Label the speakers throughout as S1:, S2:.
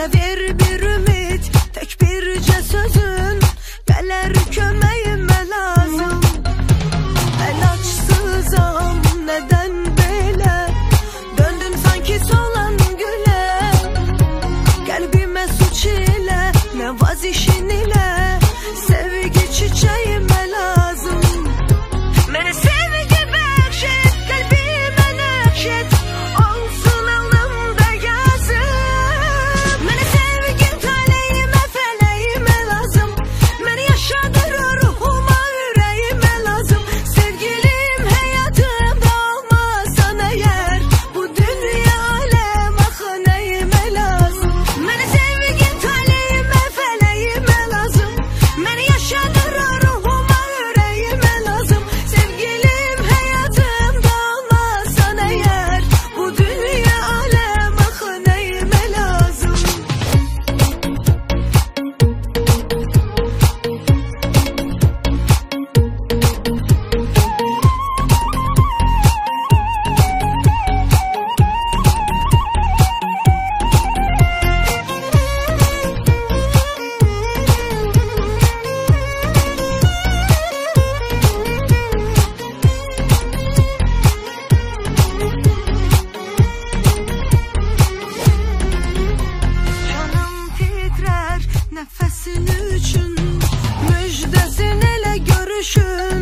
S1: Mənə ver bir ümid, tək bircə sözün, gələr köməyimə lazım. Əlacsızam, nədən belə, döndüm sanki solan gülə. Qəlbimə suç ilə, nəvazişin ilə, sevgi çiçəyimə lazım. Mənə sevgi bəxş et, qəlbimə nəqş et, olsun alnımda yazım. Mənə sevgin taleyimə, fələyimə lazım. Məni yaşadır ruhuma, ürəyimə lazım. Sevgilim həyatımda olmasan əgər, bu dünya aləm axı nəyimə lazım. Mənə sevgin taleyimə, fələyimə lazım. Məni yaşadır ruhuma, ürəyimə lazım. Sevgilim həyatımda olmasan əgər, bu dünya aləm axı nəyimə lazım. Canım titrer nəfəsin üçün, müjdəsin elə görüşün.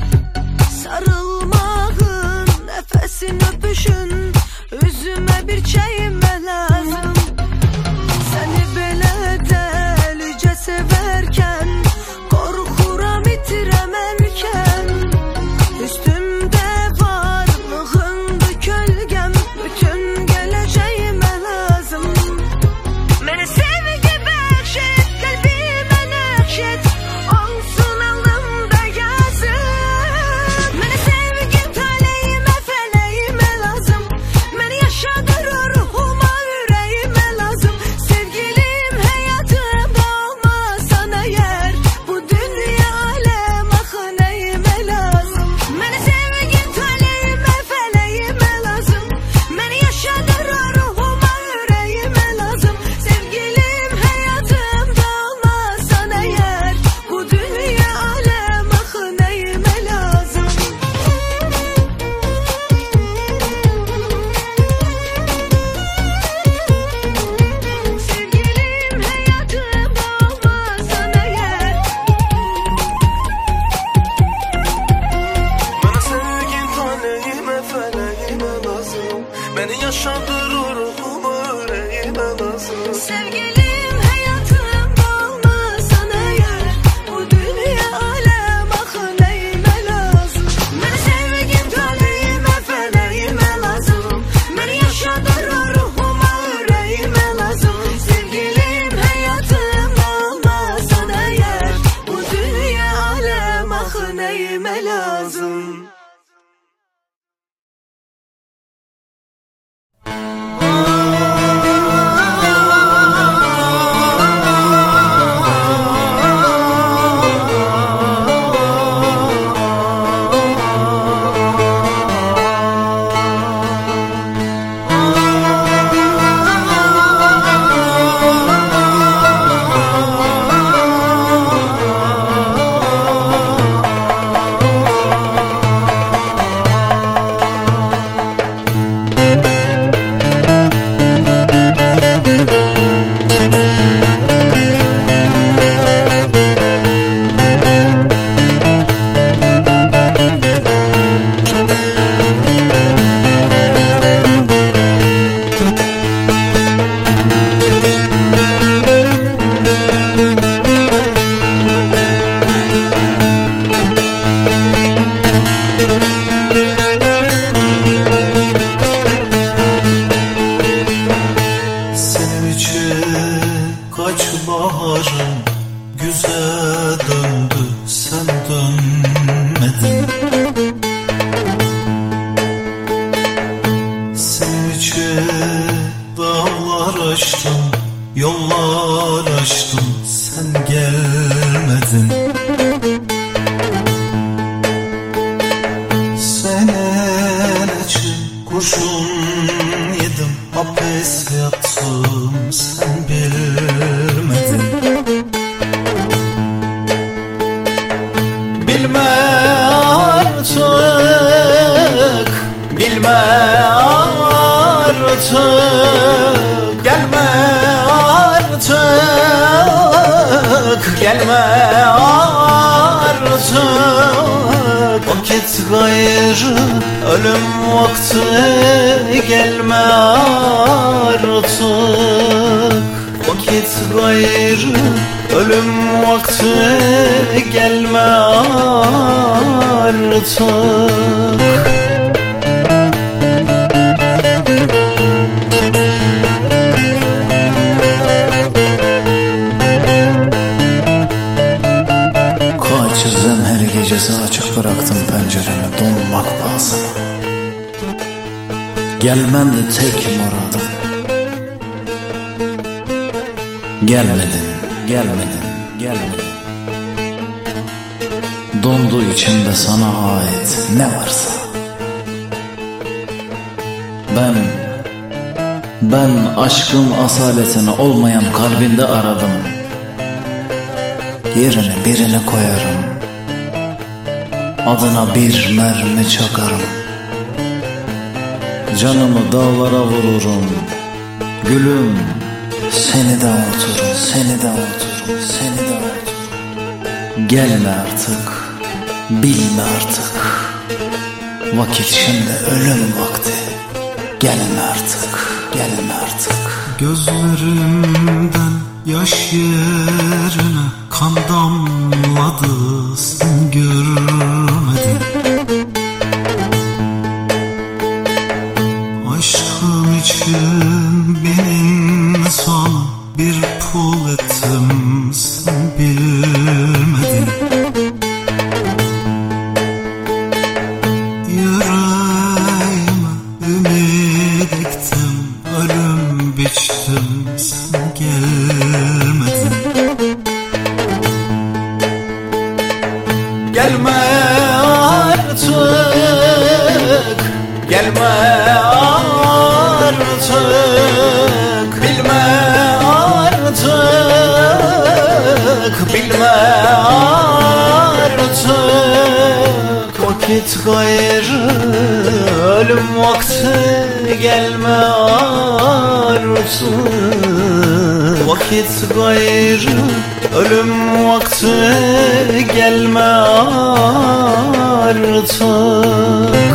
S1: Sarılmağın, nəfəsin öpüşün, üzümə bir çəyimə lazım. Səni belə dəlicə sevərkən, qorxuram itirəm erkən. Üstümdə varlığındı kölgəm, bütün gələcəyimə lazım. Mənə sevgi bəxş et, qəlbimə nəqş et, olsun alnımda yazım. Mənə sevgin taleyimə, fələyimə lazım. Məni yaşadır ruhuma, ürəyimə lazım. Sevgilim həyatımda olmasan əgər, bu dünya aləm axı nəyimə lazım. Mənə sevgin taleyimə, fələyimə lazım. Məni yaşadır ruhuma, ürəyimə lazım. Sevgilim həyatımda olmasan əgər, bu dünya aləm axı nəyimə lazım. Sevgilim həyatımda olmasan əgər.
S2: Bana sevgin taleyime, feleğime lazım. Beni yaşadır ruhuma, yüreğime lazım.
S1: Sevgilim həyatımda olmasan əgər, bu dünya aləm axı nəyimə lazım. Mənə sevgin taleyimə, fələyimə lazım. Məni yaşadır ruhuma, ürəyimə lazım. Sevgilim həyatımda olmasan əgər, bu dünya aləm axı nəyimə lazım.
S2: Yollar açtım, sen gelmedin. Senin için kurşun yedim, hapis yattım, sen bil artık, bilme artık, gelme artık, gelme artık. Vakit gayrı, ölüm vakti, gelme artık. Vakit gayrı, ölüm vakti, gelme artık. Kaçırdım her gecesi, açık bıraktım penceremi donmak pahasına. Gelmen de tek muradım. Gelmedin, gelmedin, gelmedin. Dondu içimde sana ait ne varsa. Ben aşkın asaletini olmayan kalbinde aradım. Yerine birini koyarım, adına bir mermi çakarım. Canımı dağlara vururum, gülüm. Seni de unuturum, seni de unuturum, seni de unuturum. Gelme artık, bilme artık. Vakit şimdi ölüm vakti. Gelme artık, gelme artık.
S3: Gözlerimden yaş yerine kan damladı, sen görmedin. Aşkım için bin son bir pul ettim, sen bilmedin. Yüreğime ümit ektim, ölüm biçtim, sen gelmedin.
S2: Gelme artık, gelme artık, bilme artık, bilme artık. Vakit gayrı, ölüm vakti, gelme artık. Vakit gayrı, ölüm vakti, gelme artık.